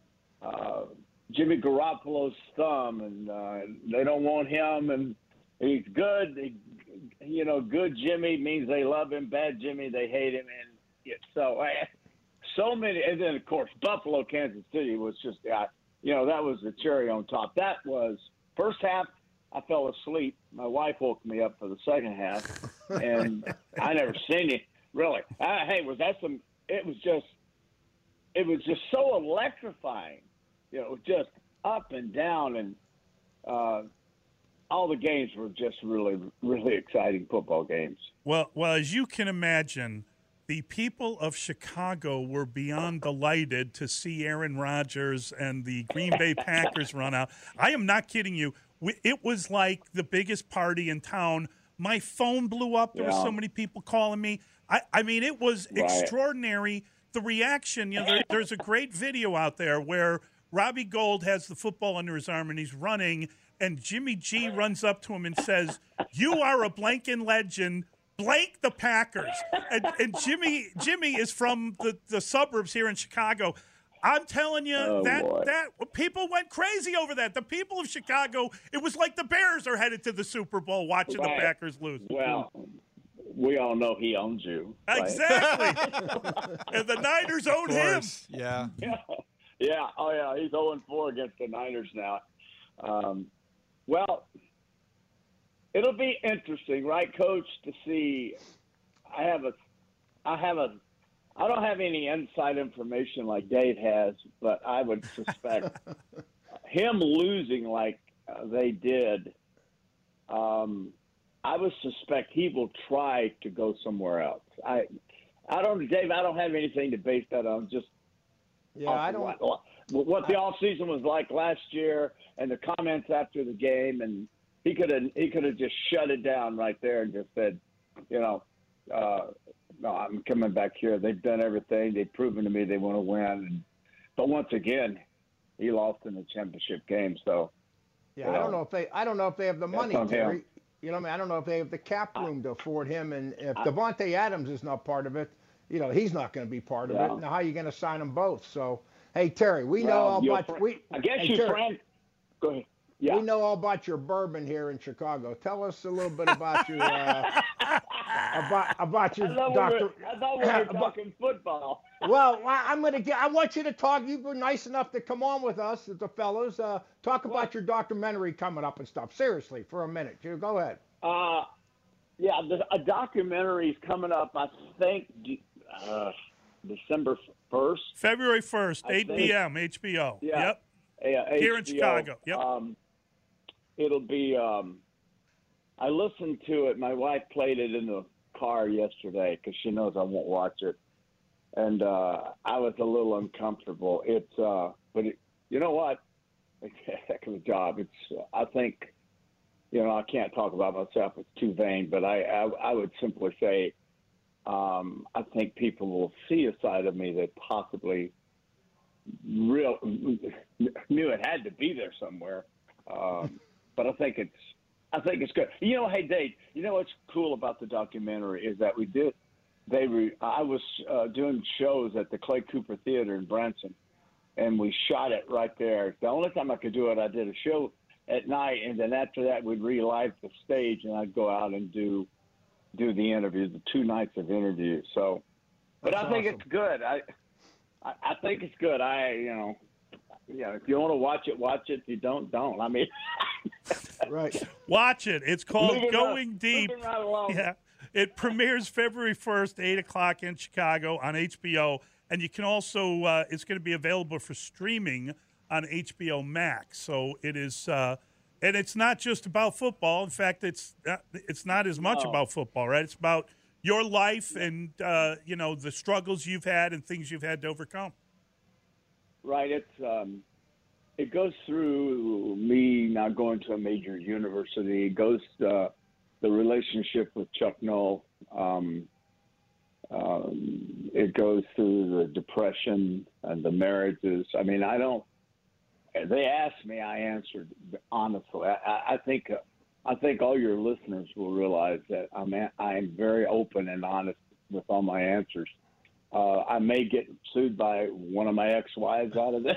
Uh, Jimmy Garoppolo's thumb, and uh, they don't want him, and he's good. He, you know, good Jimmy means they love him. Bad Jimmy, they hate him. And yeah, so, uh, so many. And then, of course, Buffalo, Kansas City was just, uh, you know, that was the cherry on top. That was first half. I fell asleep. My wife woke me up for the second half, and I never seen it really. Uh, hey, was that some? It was just, it was just so electrifying. You know, just up and down, and uh, all the games were just really, really exciting football games. Well, well, as you can imagine, the people of Chicago were beyond delighted to see Aaron Rodgers and the Green Bay Packers run out. I am not kidding you. It was like the biggest party in town. My phone blew up. There yeah. were so many people calling me. I, I mean, it was right. extraordinary. The reaction, you know, there, there's a great video out there where Robbie Gould has the football under his arm and he's running, and Jimmy G runs up to him and says, "You are a blanking legend, blank the Packers." And, and Jimmy Jimmy is from the, the suburbs here in Chicago. I'm telling you, oh, that boy. that people went crazy over that. The people of Chicago, it was like the Bears are headed to the Super Bowl watching right. the Packers lose. Well, we all know he owns you. Right? Exactly. And the Niners own him. Yeah. yeah. Yeah, oh yeah, he's oh and four against the Niners now. Um, well, it'll be interesting, right, Coach, to see. I have a, I have a, I don't have any inside information like Dave has, but I would suspect him losing like uh, they did. Um, I would suspect he will try to go somewhere else. I, I don't, Dave. I don't have anything to base that on. Just Yeah, off I of don't. What, what the off season was like last year, and the comments after the game, and he could have he could have just shut it down right there and just said, you know, uh, no, I'm coming back here. They've done everything. They've proven to me they want to win. And, but once again, he lost in the championship game. So yeah, I don't know if they I don't know if they have the money, Terry. Him. You know what I mean? I don't know if they have the cap room to afford him, and if Devontae Adams is not part of it, you know, he's not going to be part of yeah. it. Now, how are you going to sign them both? So, hey, Terry, we well, know all about fr- we. I guess hey, you Terry, friend. Go ahead. Yeah. We know all about your bourbon here in Chicago. Tell us a little bit about your uh, about about your I thought doctor. We were, I thought we were talking football. Well, I'm going to get. I want you to talk. You've been nice enough to come on with us, the fellows. Uh, talk about your documentary coming up and stuff. Seriously, for a minute. You go ahead. Uh, yeah, the, a documentary is coming up. I think uh, December first, February first, eight p.m. H B O. Yeah. Yep. Yeah, here H B O. in Chicago. Yep. Um, it'll be. Um, I listened to it. My wife played it in the car yesterday because she knows I won't watch it, and uh, I was a little uncomfortable. It's, uh, but it, you know what? It's a heck of a job. It's. Uh, I think, you know, I can't talk about myself. It's too vain. But I, I, I would simply say, um, I think people will see a side of me that possibly real knew it had to be there somewhere. Um, but I think it's. I think it's good. You know, hey Dave. You know what's cool about the documentary is that we did. They re, I was uh, doing shows at the Clay Cooper Theater in Branson, and we shot it right there. The only time I could do it, I did a show at night, and then after that, we'd relight the stage, and I'd go out and do do the interview, the two nights of interviews. So, but That's I think awesome. it's good. I, I I think it's good. I you know, you know, if you want to watch it, watch it. If you don't, don't. I mean, right. Watch it. It's called Moving Going right, Deep. moving right along. Yeah. It premieres February first, eight o'clock in Chicago on H B O. And you can also, uh, it's going to be available for streaming on H B O Max. So it is, uh, and it's not just about football. In fact, it's not, it's not as much No. about football, right? It's about your life and, uh, you know, the struggles you've had and things you've had to overcome. Right. It's um, it goes through me now going to a major university. It goes uh, the relationship with Chuck Noll. Um, um, it goes through the depression and the marriages. I mean, I don't. They asked me, I answered honestly. I, I think uh, I think all your listeners will realize that I'm a, I'm very open and honest with all my answers. Uh, I may get sued by one of my ex-wives out of this.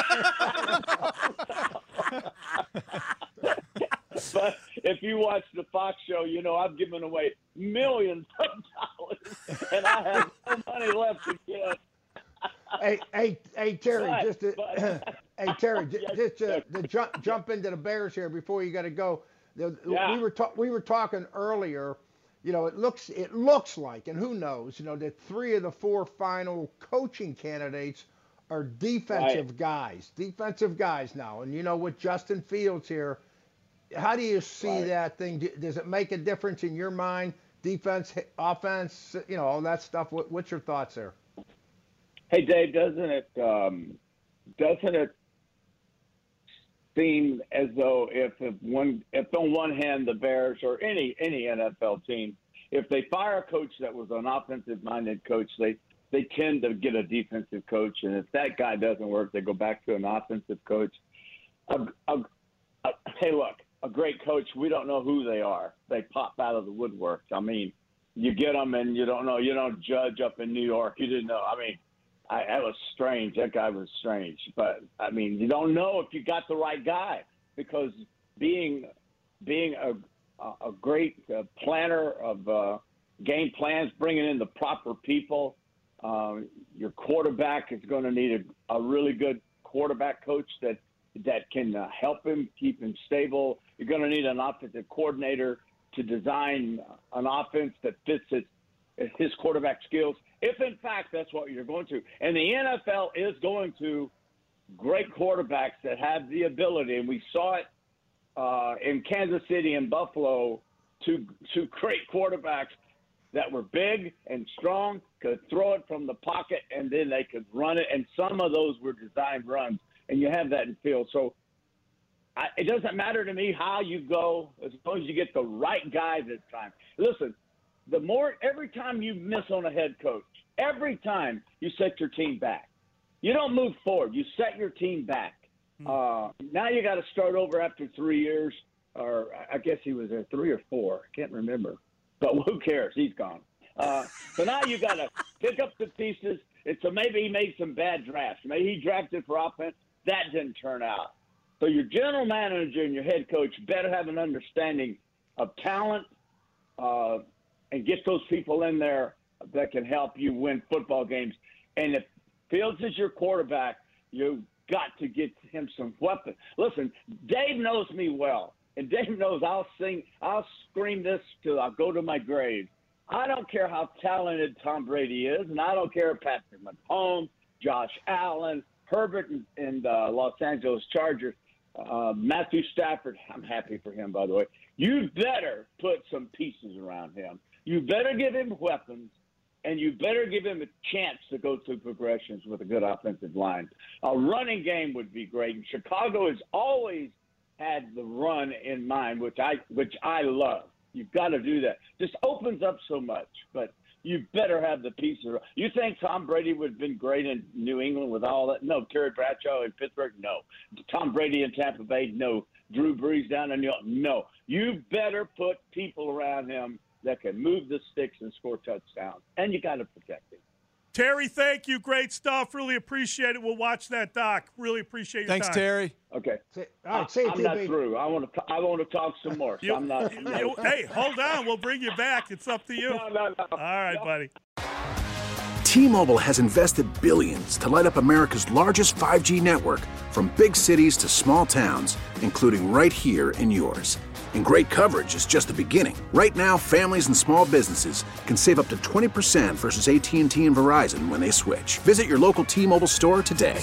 But if you watch the Fox show, you know I've given away millions of dollars, and I have no money left to give. Hey, hey, hey, Terry, But- just to, but- hey, Terry, j- Yes, just to, sir. to jump jump into the Bears here before you got to go. The, Yeah. We were ta- we were talking earlier. You know, it looks it looks like, and who knows? You know, that three of the four final coaching candidates are defensive Right. guys, defensive guys now. And you know, with Justin Fields here, how do you see Right. that thing? Do- Does it make a difference in your mind? Defense, offense, you know, all that stuff. What, what's your thoughts there? Hey, Dave, doesn't it um, doesn't it seem as though if, if one if on one hand the Bears or any any N F L team, if they fire a coach that was an offensive minded coach, they they tend to get a defensive coach, and if that guy doesn't work, they go back to an offensive coach. A, a, a, hey, look, a great coach, we don't know who they are. They pop out of the woodwork. I mean, you get them and you don't know. You don't judge up in New York. You didn't know. I mean. I, that was strange. That guy was strange. But, I mean, you don't know if you got the right guy because being being a, a great uh, planner of uh, game plans, bringing in the proper people, um, your quarterback is going to need a, a really good quarterback coach that, that can uh, help him, keep him stable. You're going to need an offensive coordinator to design an offense that fits his, his quarterback skills. If, in fact, that's what you're going to. And the N F L is going to great quarterbacks that have the ability, and we saw it uh, in Kansas City and Buffalo, two, two great quarterbacks that were big and strong, could throw it from the pocket, and then they could run it. And some of those were designed runs, and you have that in field. So I, it doesn't matter to me how you go as long as you get the right guy this time. Listen, the more every time you miss on a head coach, every time you set your team back. You don't move forward. You set your team back. Uh, now you got to start over after three years, or I guess he was there three or four. I can't remember. But who cares? He's gone. Uh, so now you got to pick up the pieces. It's a, maybe he made some bad drafts. Maybe he drafted for offense. That didn't turn out. So your general manager and your head coach better have an understanding of talent uh, and get those people in there that can help you win football games. And if Fields is your quarterback, you got to get him some weapons. Listen, Dave knows me well, and Dave knows I'll sing, I'll scream this till I go to my grave. I don't care how talented Tom Brady is, and I don't care if Patrick Mahomes, Josh Allen, Herbert, and, and uh, Los Angeles Chargers, uh, Matthew Stafford. I'm happy for him, by the way. You better put some pieces around him. You better give him weapons. And you better give him a chance to go through progressions with a good offensive line. A running game would be great. And Chicago has always had the run in mind, which I which I love. You've got to do that. Just opens up so much. But you better have the pieces. You think Tom Brady would have been great in New England with all that? No. Terry Bradshaw in Pittsburgh? No. Tom Brady in Tampa Bay? No. Drew Brees down in New York? No. You better put people around him that can move the sticks and score touchdowns. And you got to protect it. Terry, thank you. Great stuff. Really appreciate it. We'll watch that doc. Really appreciate your Thanks, time. Thanks, Terry. Okay. Say, all right, say it, I'm not through. I want to. I want to talk some more. So You- I'm not. you- hey, hold on. We'll bring you back. It's up to you. No, no, no. All right, No. buddy. T-Mobile has invested billions to light up America's largest five G network, from big cities to small towns, including right here in yours. And great coverage is just the beginning. Right now, families and small businesses can save up to twenty percent versus A T and T and Verizon when they switch. Visit your local T-Mobile store today.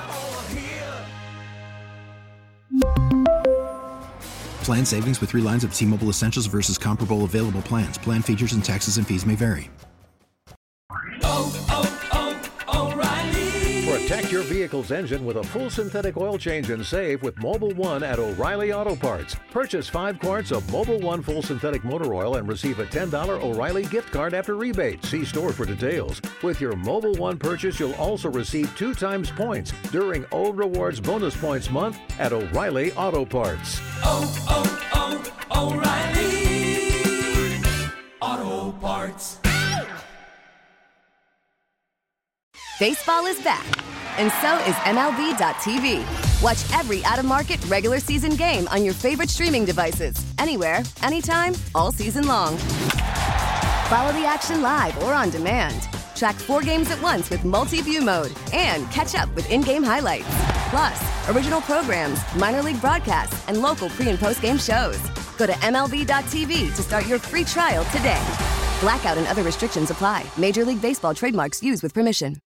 Plan savings with three lines of T-Mobile Essentials versus comparable available plans. Plan features and taxes and fees may vary. Protect your vehicle's engine with a full synthetic oil change and save with Mobil one at O'Reilly Auto Parts. Purchase five quarts of Mobil one full synthetic motor oil and receive a ten dollars O'Reilly gift card after rebate. See store for details. With your Mobil one purchase, you'll also receive two times points during O Rewards Bonus Points Month at O'Reilly Auto Parts. Oh, oh, oh, O'Reilly Auto Parts. Baseball is back, and so is M L B dot T V. Watch every out-of-market regular season game on your favorite streaming devices, anywhere, anytime, all season long. Follow the action live or on demand. Track four games at once with multi-view mode and catch up with in-game highlights. Plus, original programs, minor league broadcasts, and local pre- and post-game shows. Go to M L B dot T V to start your free trial today. Blackout and other restrictions apply. Major League Baseball trademarks used with permission.